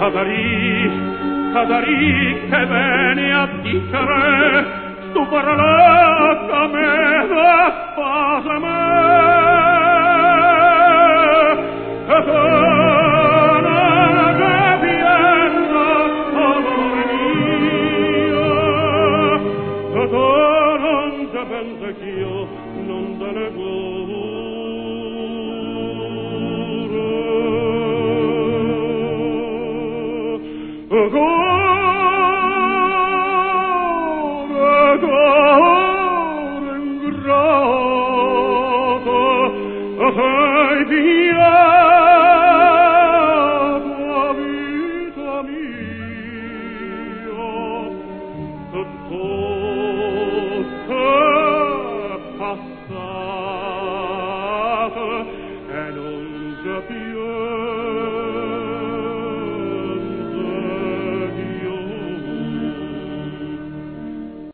Cadari che veni a dicere tu parla a me sposa me e tu non capiendo amore mio e tu non sapendo che io non te ne Oh